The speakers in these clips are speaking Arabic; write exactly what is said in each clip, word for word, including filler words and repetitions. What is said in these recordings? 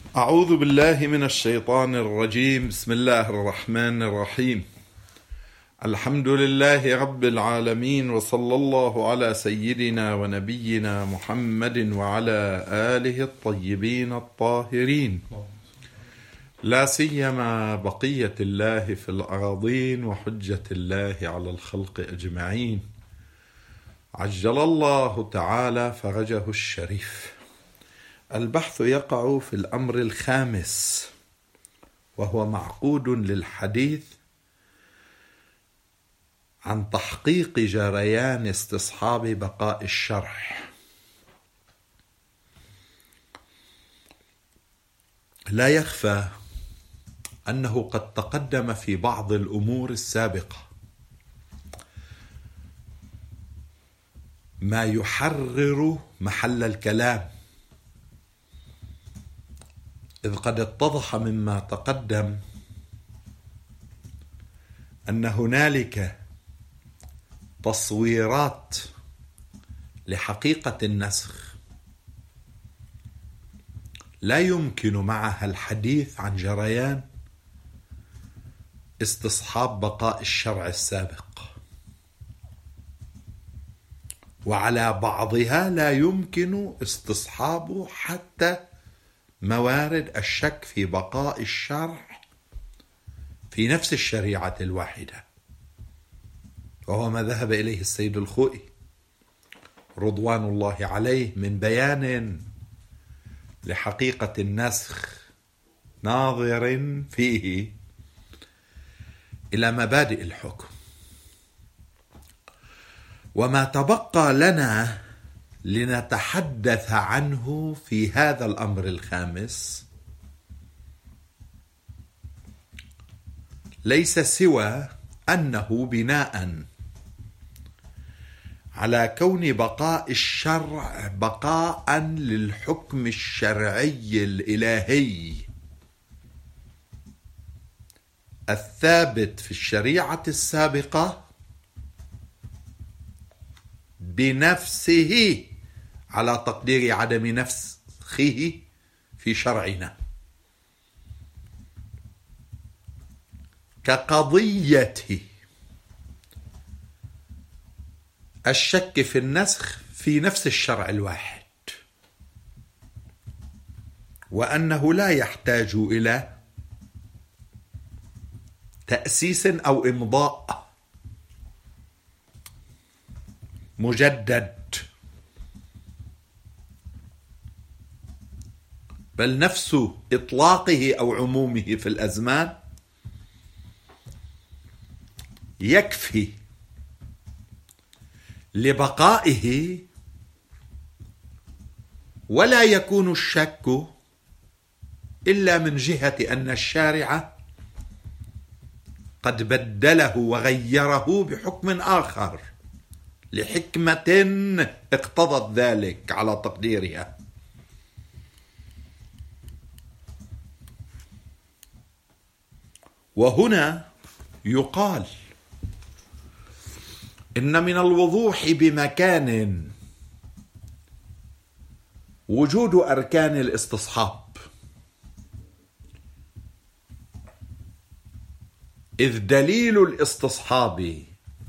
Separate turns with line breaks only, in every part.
أعوذ بالله من الشيطان الرجيم. بسم الله الرحمن الرحيم. الحمد لله رب العالمين، وصلى الله على سيدنا ونبينا محمد وعلى آله الطيبين الطاهرين، لا سيما بقية الله في الأراضين وحجة الله على الخلق أجمعين، عجل الله تعالى فرجه الشريف. البحث يقع في الأمر الخامس، وهو معقود للحديث عن تحقيق جريان استصحاب بقاء الشرع. لا يخفى أنه قد تقدم في بعض الأمور السابقة ما يحرر محل الكلام، إذ قد اتضح مما تقدم أن هنالك تصويرات لحقيقة النسخ لا يمكن معها الحديث عن جريان استصحاب بقاء الشرع السابق، وعلى بعضها لا يمكن استصحاب حتى موارد الشك في بقاء الشرع في نفس الشريعة الواحدة، وهو ما ذهب إليه السيد الخوئي رضوان الله عليه من بيان لحقيقة النسخ ناظر فيه إلى مبادئ الحكم. وما تبقى لنا لنتحدث عنه في هذا الأمر الخامس ليس سوى أنه بناء على كون بقاء الشرع بقاء للحكم الشرعي الإلهي الثابت في الشريعة السابقة بنفسه، على تقدير عدم نسخه في شرعنا، كقضية الشك في النسخ في نفس الشرع الواحد، وأنه لا يحتاج إلى تأسيس أو إمضاء مجدد، بل نفس إطلاقه أو عمومه في الأزمان يكفي لبقائه، ولا يكون الشك إلا من جهة أن الشارع قد بدله وغيره بحكم آخر لحكمة اقتضت ذلك على تقديرها. وهنا يقال إن من الوضوح بمكان وجود أركان الاستصحاب، إذ دليل الاستصحاب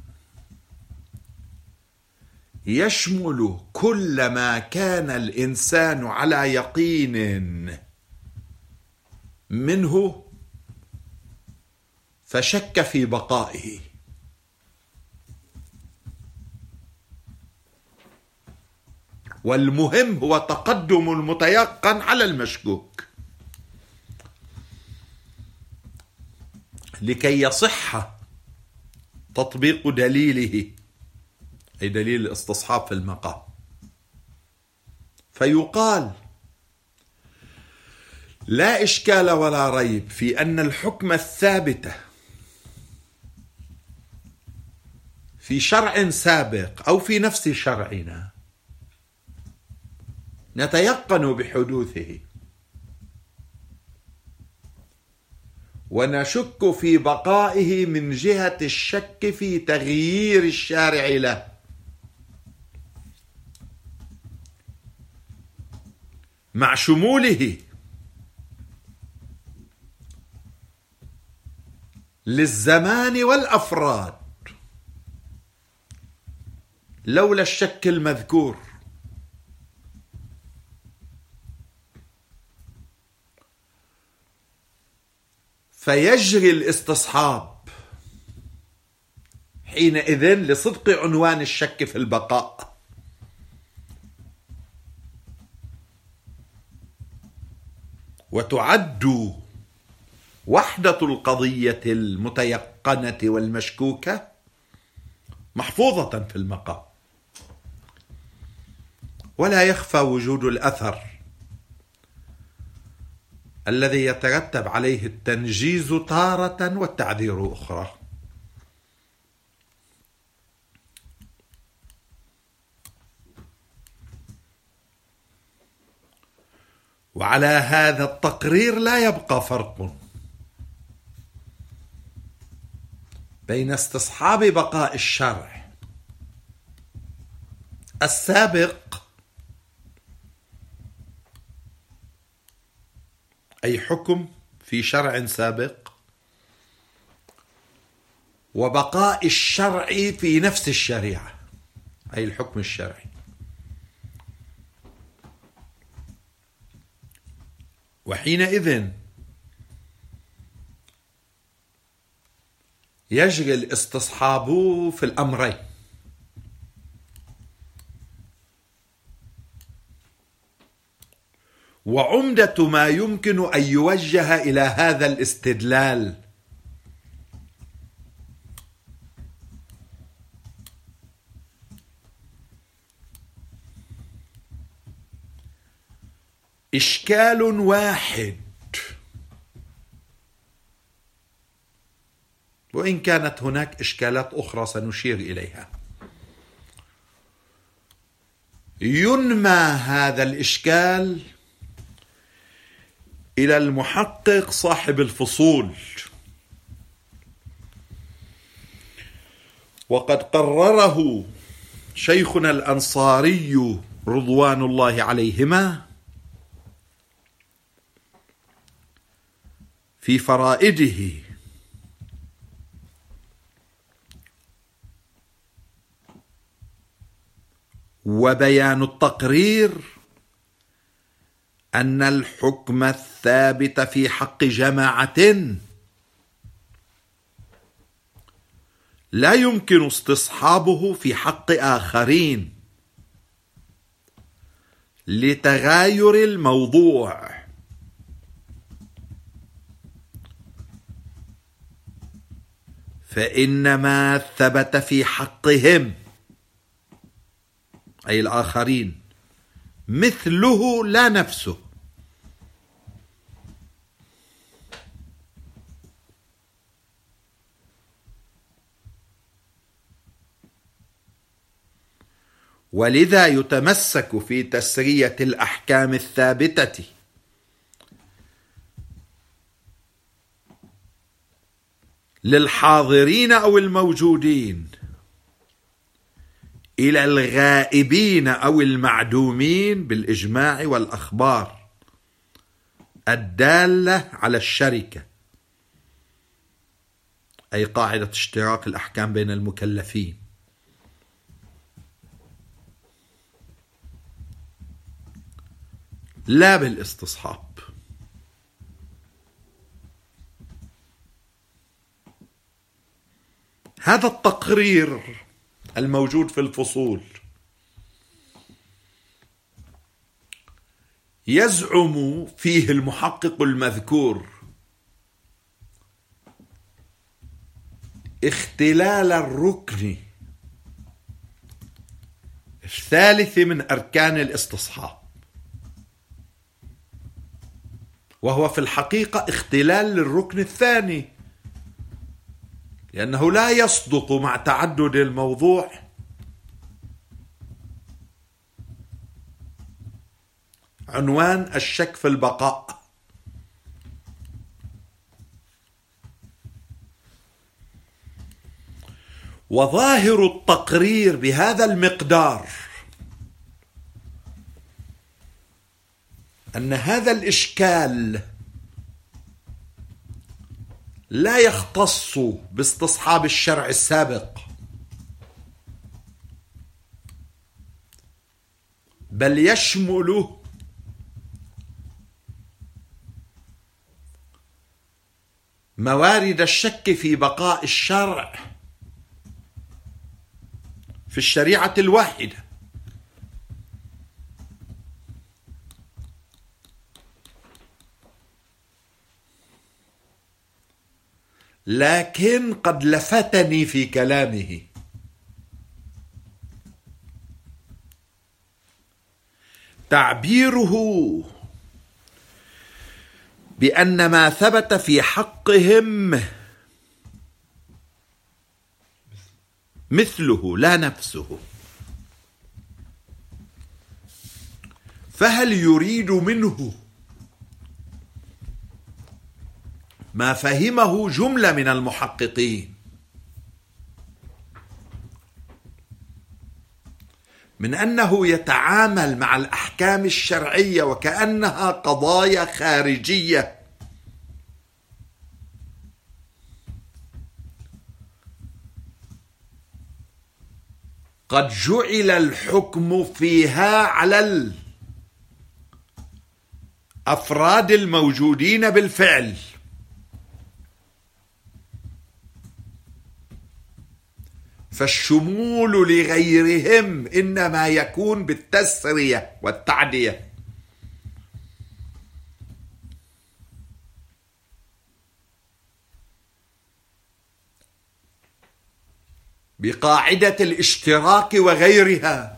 يشمل كل ما كان الإنسان على يقين منه فشك في بقائه، والمهم هو تقدم المتيقن على المشكوك لكي يصح تطبيق دليله، أي دليل الاستصحاب في المقام. فيقال لا إشكال ولا ريب في أن الحكم الثابت في شرع سابق أو في نفس شرعنا نتيقن بحدوثه، ونشك في بقائه من جهة الشك في تغيير الشارع له، مع شموله للزمان والأفراد لولا الشك المذكور. فيجري الاستصحاب حينئذ لصدق عنوان الشك في البقاء. وتعد وحدة القضية المتيقنة والمشكوكة محفوظة في المقام، ولا يخفى وجود الأثر الذي يترتب عليه التنجيز تارة والتعذير أخرى. وعلى هذا التقرير لا يبقى فرق بين استصحاب بقاء الشرع السابق، أي حكم في شرع سابق، وبقاء الشرع في نفس الشريعة، أي الحكم الشرعي. وحينئذ يجري الاستصحاب في الأمرين، وعمدة ما يمكن أن يوجه إلى هذا الاستدلال إشكال واحد، وإن كانت هناك إشكالات أخرى سنشير إليها. ينمى هذا الإشكال إلى المحقق صاحب الفصول، وقد قرره شيخنا الأنصاري رضوان الله عليهما في فرائده، وبيان التقرير أن الحكم الثابت في حق جماعة لا يمكن استصحابه في حق آخرين لتغاير الموضوع، فإن ما ثبت في حقهم أي الآخرين مثله لا نفسه. ولذا يتمسك في تسرية الأحكام الثابتة للحاضرين أو الموجودين إلى الغائبين أو المعدومين بالإجماع والأخبار الدالة على الشركة، أي قاعدة اشتراك الأحكام بين المكلفين. لا بالاستصحاب. هذا التقرير الموجود في الفصول يزعم فيه المحقق المذكور اختلال الركن الثالث من أركان الاستصحاب، وهو في الحقيقة اختلال للركن الثاني، لأنه لا يصدق مع تعدد الموضوع عنوان الشك في البقاء. وظاهر التقرير بهذا المقدار أن هذا الإشكال لا يختص باستصحاب الشرع السابق، بل يشمل موارد الشك في بقاء الشرع في الشريعة الواحدة. لكن قد لفتني في كلامه تعبيره بأن ما ثبت في حقهم مثله لا نفسه. فهل يريد منه ما فهمه جملة من المحققين من أنه يتعامل مع الأحكام الشرعية وكأنها قضايا خارجية، قد جعل الحكم فيها على الأفراد الموجودين بالفعل، فالشمول لغيرهم إنما يكون بالتسرية والتعدية. بقاعدة الاشتراك وغيرها،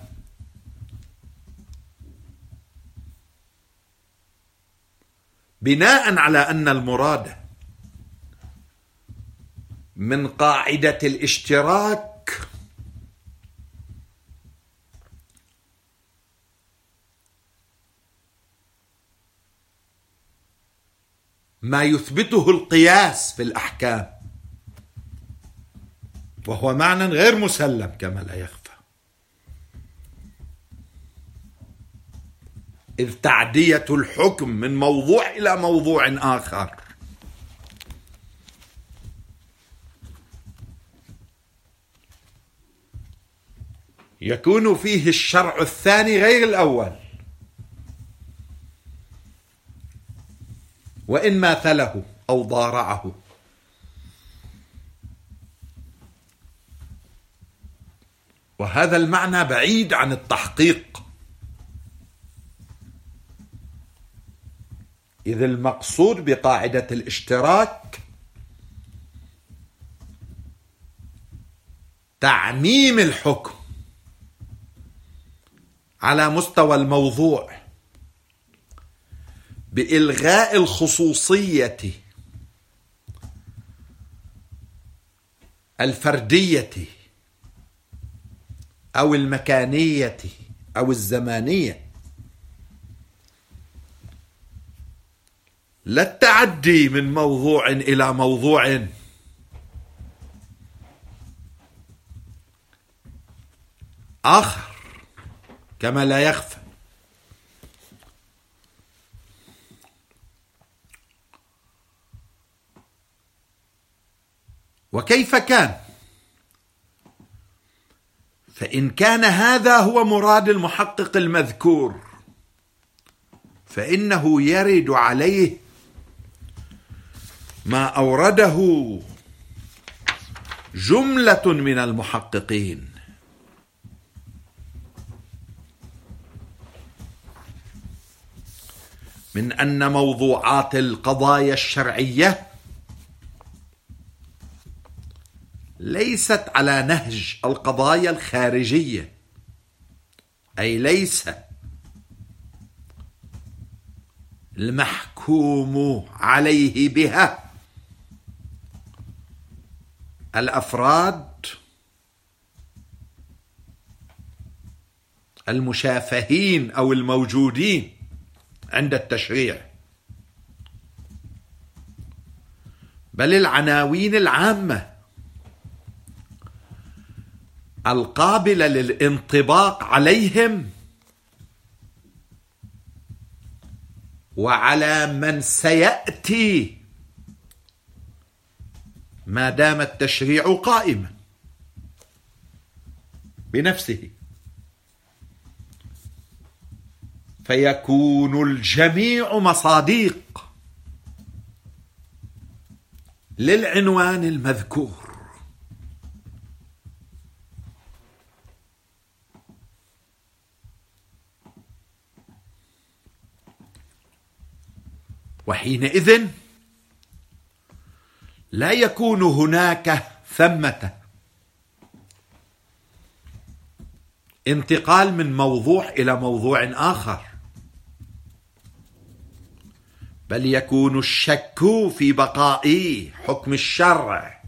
بناء على أن المراد من قاعدة الاشتراك ما يثبته القياس في الأحكام، وهو معنى غير مسلم كما لا يخفى، إذ تعدية الحكم من موضوع إلى موضوع آخر يكون فيه الشرع الثاني غير الأول، وإن ماثله أو ضارعه. وهذا المعنى بعيد عن التحقيق، إذ المقصود بقاعدة الاشتراك تعميم الحكم على مستوى الموضوع بإلغاء الخصوصية الفردية أو المكانية أو الزمانية، لا التعدي من موضوع إلى موضوع آخر كما لا يخفى. وكيف كان؟ فإن كان هذا هو مراد المحقق المذكور فإنه يرد عليه ما أورده جملة من المحققين من أن موضوعات القضايا الشرعية ليست على نهج القضايا الخارجية، أي ليس المحكوم عليه بها الأفراد المشافهين أو الموجودين عند التشريع، بل العناوين العامة القابلة للانطباق عليهم وعلى من سيأتي ما دام التشريع قائما بنفسه، فيكون الجميع مصاديق للعنوان المذكور. وحينئذ لا يكون هناك ثمة انتقال من موضوع إلى موضوع آخر، بل يكون الشك في بقاء حكم الشرع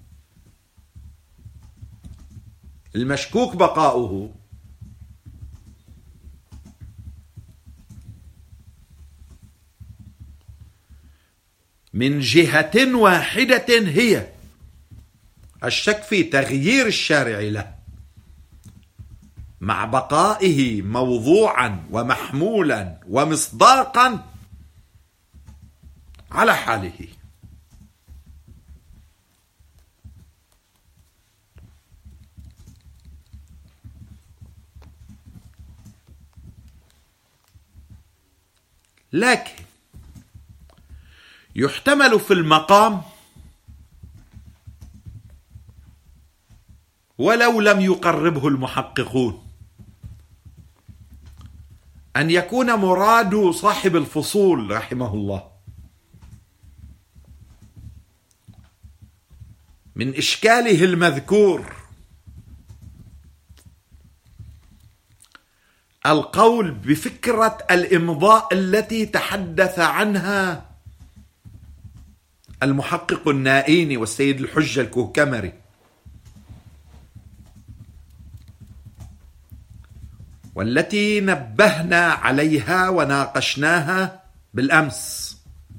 المشكوك بقاؤه من جهة واحدة، هي الشك في تغيير الشارع له مع بقائه موضوعا ومحمولا ومصداقا على حاله. لكن يحتمل في المقام ولو لم يقربه المحققون أن يكون مراد صاحب الفصول رحمه الله من إشكاله المذكور القول بفكرة الإمضاء التي تحدث عنها المحقق النائيني والسيد الحجة الكوكمري، والتي نبهنا عليها وناقشناها بالأمس،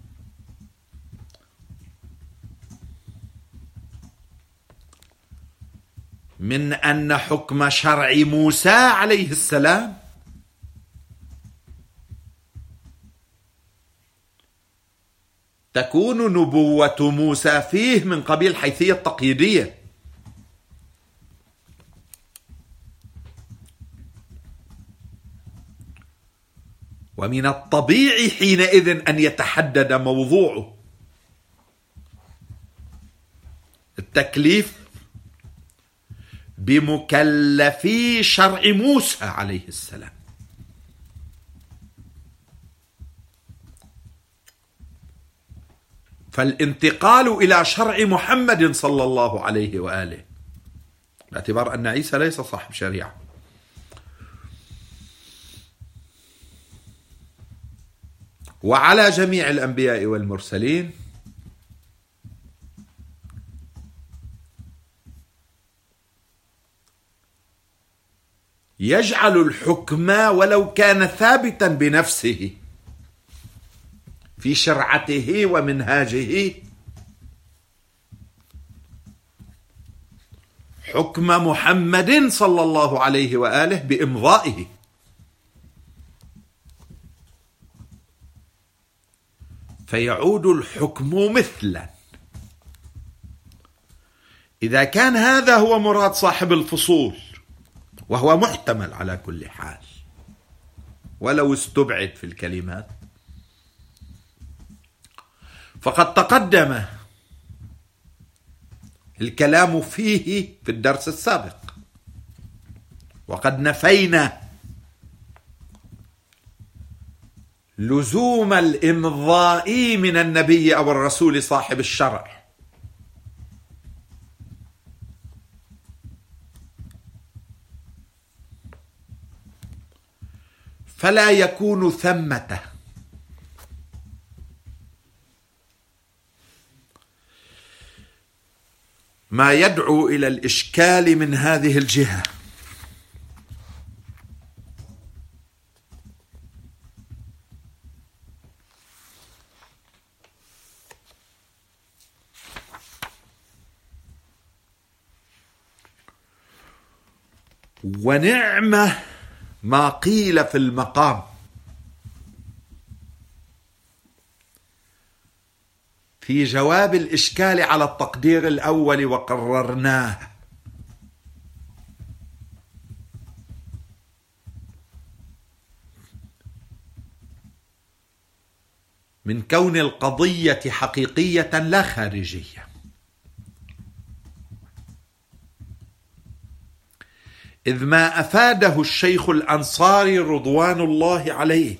من أن حكم شرع موسى عليه السلام تكون نبوة موسى فيه من قبيل حيثية تقييدية، ومن الطبيعي حينئذ أن يتحدد موضوعه التكليف بمكلفي شرع موسى عليه السلام. فالانتقال إلى شرع محمد صلى الله عليه وآله باعتبار أن عيسى ليس صاحب شريعة، وعلى جميع الأنبياء والمرسلين يجعل الحكم ولو كان ثابتا بنفسه في شرعته ومنهاجه حكم محمد صلى الله عليه وآله بإمضائه، فيعود الحكم مثلا. إذا كان هذا هو مراد صاحب الفصول، وهو محتمل على كل حال ولو استبعد في الكلمات، فقد تقدم الكلام فيه في الدرس السابق، وقد نفينا لزوم الإمضاء من النبي أو الرسول صاحب الشرع، فلا يكون ثمة ما يدعو إلى الإشكال من هذه الجهة. ونعم ما قيل في المقام في جواب الإشكال على التقدير الأول وقررناه. من كون القضية حقيقية لا خارجية، إذ ما أفاده الشيخ الأنصاري رضوان الله عليه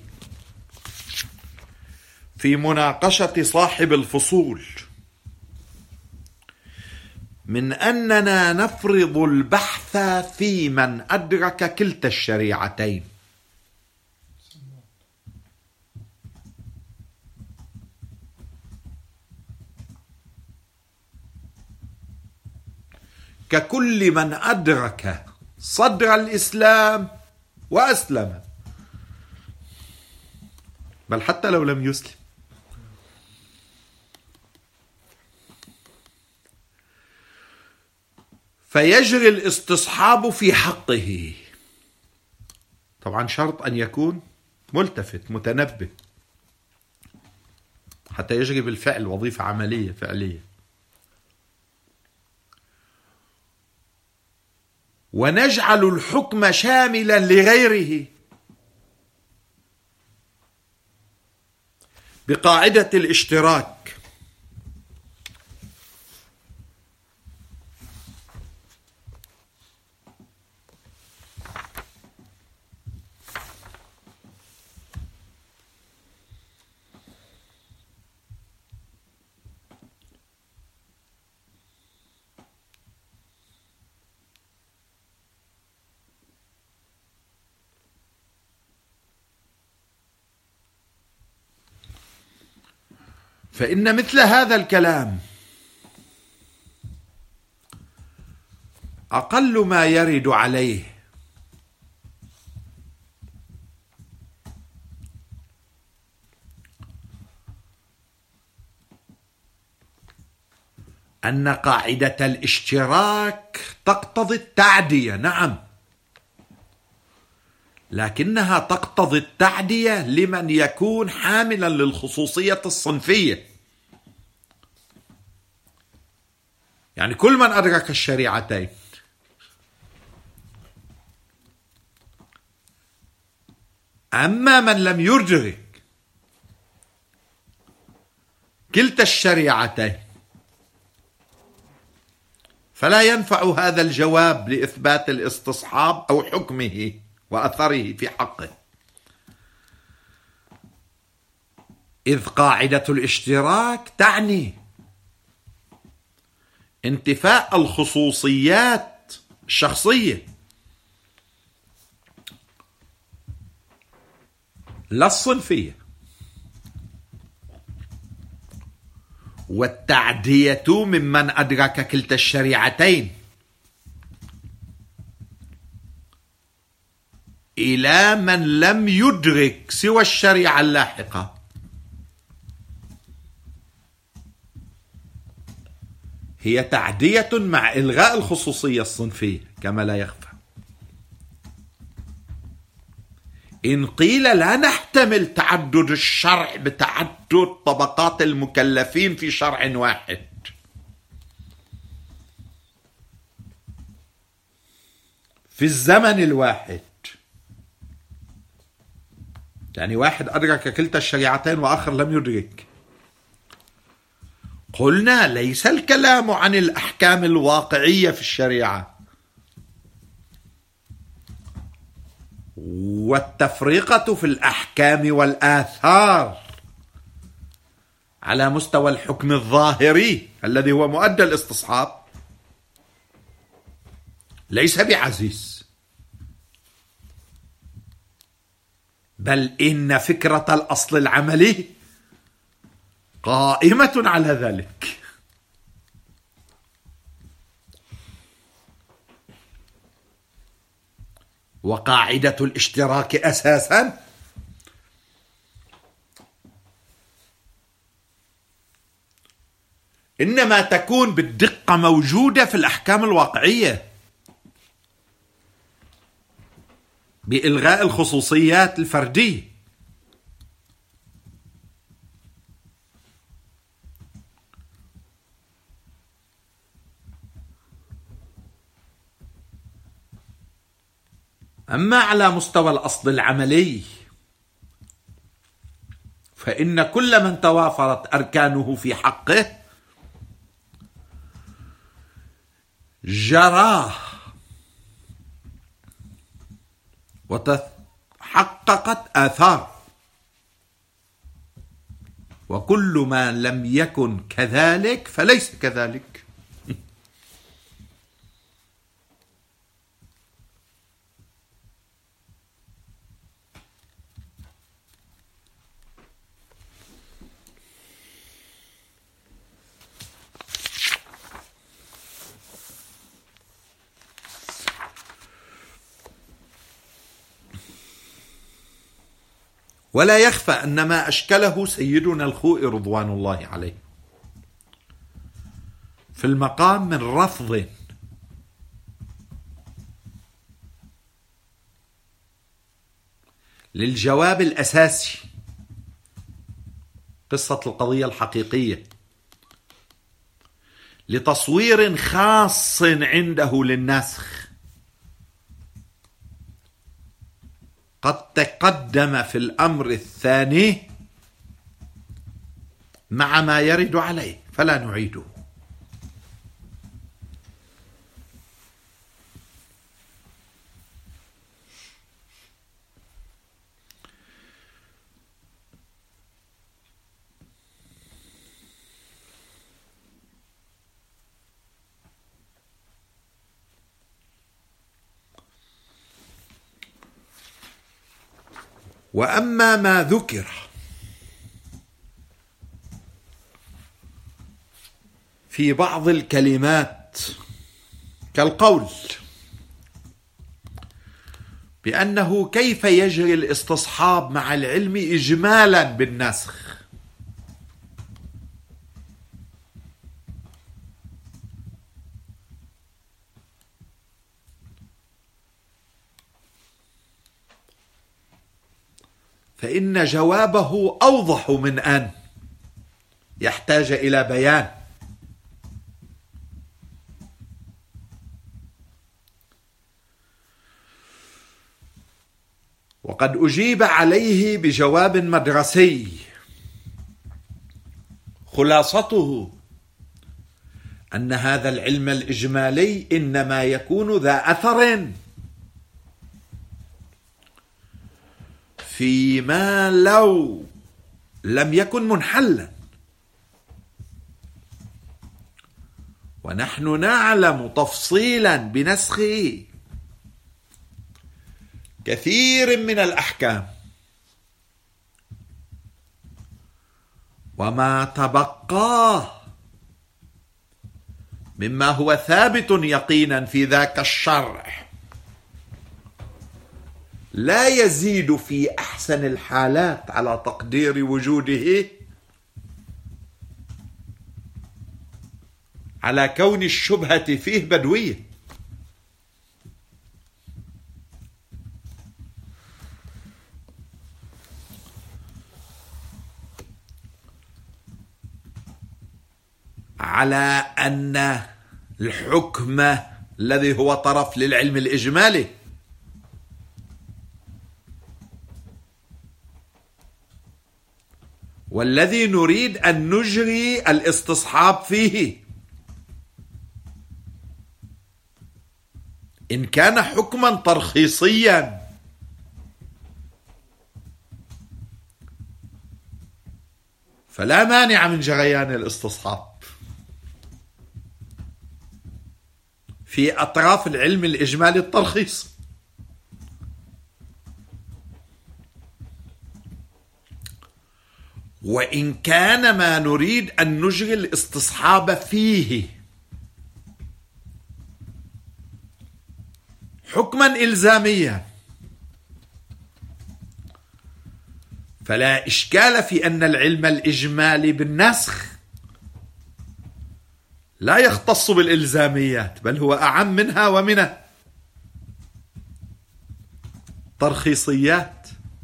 في مناقشة صاحب الفصول من أننا نفرض البحث في من أدرك كلتا الشريعتين، ككل من أدرك صدر الإسلام وأسلم، بل حتى لو لم يسلم. فيجري الاستصحاب في حقه، طبعا شرط أن يكون ملتفت متنبه حتى يجري بالفعل وظيفة عملية فعلية. ونجعل الحكم شاملا لغيره بقاعدة الاشتراك، فإن مثل هذا الكلام أقل ما يرد عليه أن قاعدة الاشتراك تقتضي التعدية، نعم، لكنها تقتضي التعدية لمن يكون حاملا للخصوصية الصنفية. يعني كل من أدرك الشريعتين، أما من لم يدرك كلتا الشريعتين فلا ينفع هذا الجواب لإثبات الاستصحاب أو حكمه وأثره في حقه، إذ قاعدة الاشتراك تعني انتفاء الخصوصيات الشخصية لا الصنفية، والتعدية ممن أدرك كلتا الشريعتين إلى من لم يدرك سوى الشريعة اللاحقة هي تعدية مع إلغاء الخصوصية الصنفية كما لا يخفى. إن قيل لا نحتمل تعدد الشرع بتعدد طبقات المكلفين في شرع واحد، في الزمن الواحد، يعني واحد أدرك كلتا الشريعتين وآخر لم يدرك، قلنا ليس الكلام عن الأحكام الواقعية في الشريعة، والتفرقة في الأحكام والآثار على مستوى الحكم الظاهري الذي هو مؤدى الاستصحاب ليس بعزيز، بل إن فكرة الأصل العملي قائمة على ذلك. وقاعدة الاشتراك أساسا إنما تكون بالدقة موجودة في الأحكام الواقعية بإلغاء الخصوصيات الفردية. أما على مستوى الأصل العملي فإن كل من توافرت أركانه في حقه جراه وتحققت آثار، وكل ما لم يكن كذلك فليس كذلك. ولا يخفى أن ما أشكله سيدنا الخوئي رضوان الله عليه في المقام من رفض للجواب الأساسي، قصة القضية الحقيقية، لتصوير خاص عنده للنسخ قد تقدم في الأمر الثاني مع ما يرد عليه فلا نعيده. وأما ما ذكر في بعض الكلمات كالقول بأنه كيف يجري الاستصحاب مع العلم إجمالا بالنسخ، فإن جوابه أوضح من أن يحتاج إلى بيان. وقد أجيب عليه بجواب مدرسي خلاصته أن هذا العلم الإجمالي إنما يكون ذا أثر فيما لو لم يكن منحلا، ونحن نعلم تفصيلا بنسخه كثير من الأحكام، وما تبقاه مما هو ثابت يقينا في ذاك الشرع لا يزيد في أحسن الحالات على تقدير وجوده على كون الشبهة فيه بدوية. على أن الحكم الذي هو طرف للعلم الإجمالي والذي نريد أن نجري الاستصحاب فيه إن كان حكما ترخيصيا فلا مانع من جريان الاستصحاب في أطراف العلم الإجمالي الترخيص. وإن كان ما نريد أن نجري الاستصحاب فيه حكما إلزاميا فلا إشكال في أن العلم الإجمالي بالنسخ لا يختص بالإلزاميات بل هو أعم منها ومن الترخيصيات.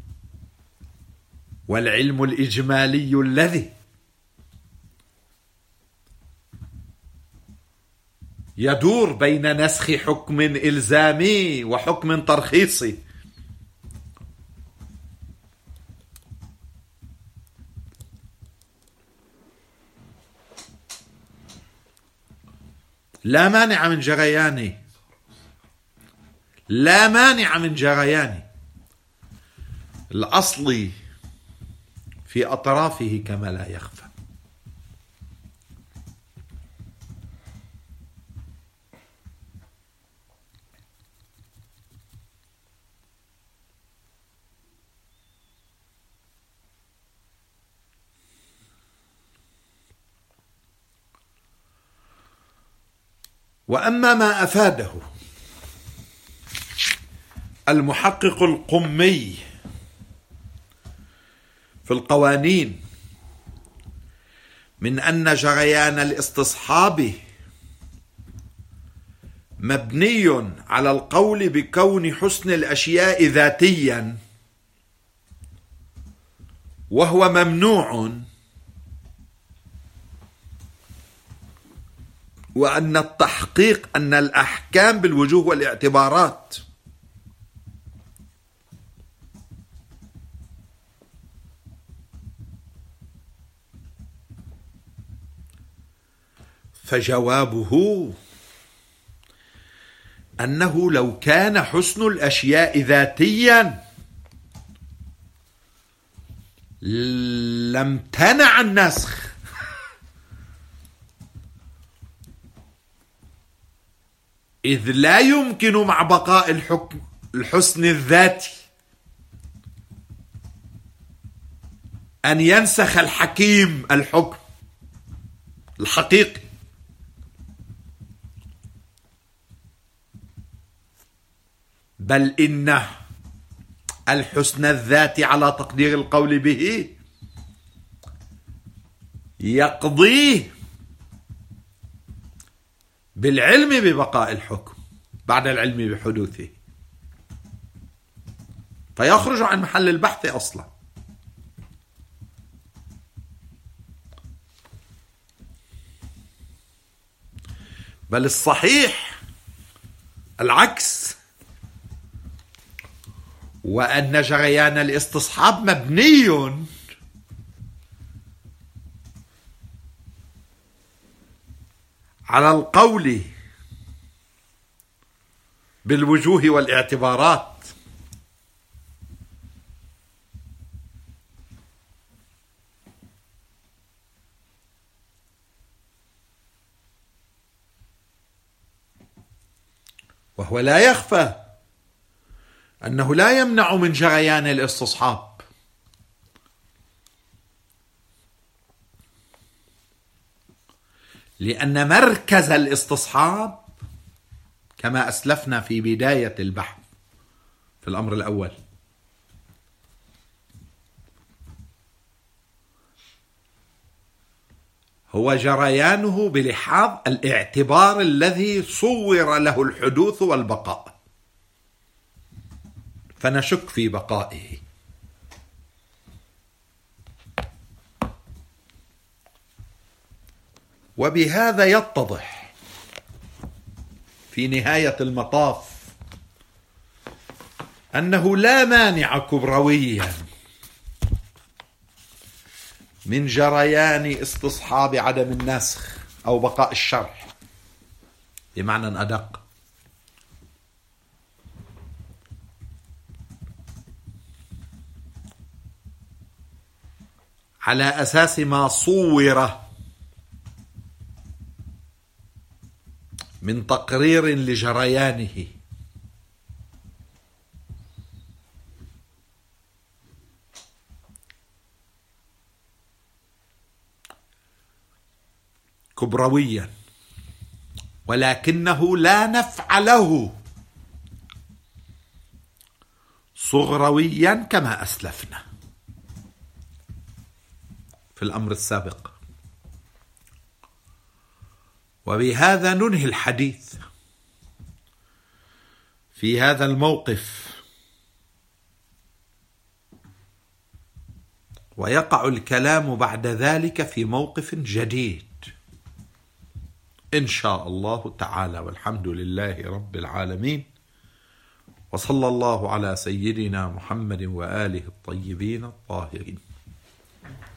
والعلم الإجمالي الذي يدور بين نسخ حكم إلزامي وحكم ترخيصي. لا مانع من جريانه، لا مانع من جريانه الأصل في أطرافه كما لا يخفى. وأما ما أفاده المحقق القمي في القوانين من أن جريان الاستصحاب مبني على القول بكون حسن الأشياء ذاتيا وهو ممنوع، وأن التحقيق أن الأحكام بالوجوه والاعتبارات فجوابه أنه لو كان حسن الأشياء ذاتيا لامتنع النسخ، إذ لا يمكن مع بقاء الحكم الحسن الذاتي أن ينسخ الحكيم الحكم الحقيقي، بل إن الحسن الذاتي على تقدير القول به يقضيه بالعلم ببقاء الحكم بعد العلم بحدوثه، فيخرج عن محل البحث أصلا. بل الصحيح العكس، وأن جريان الاستصحاب مبني على القول بالوجوه والاعتبارات، وهو لا يخفى أنه لا يمنع من جريان الاستصحاب، لأن مركز الاستصحاب كما أسلفنا في بداية البحث في الأمر الأول هو جريانه بلحاظ الاعتبار الذي صور له الحدوث والبقاء، فنشك في بقائه. وبهذا يتضح في نهاية المطاف أنه لا مانع كبرويا من جريان استصحاب عدم النسخ أو بقاء الشرح بمعنى أدق، على أساس ما صور من تقرير لجريانه، كبرويا، ولكنه لا نفع له صغرويا كما أسلفنا في الأمر السابق. وبهذا ننهي الحديث في هذا الموقف، ويقع الكلام بعد ذلك في موقف جديد إن شاء الله تعالى. والحمد لله رب العالمين، وصلى الله على سيدنا محمد وآله الطيبين الطاهرين.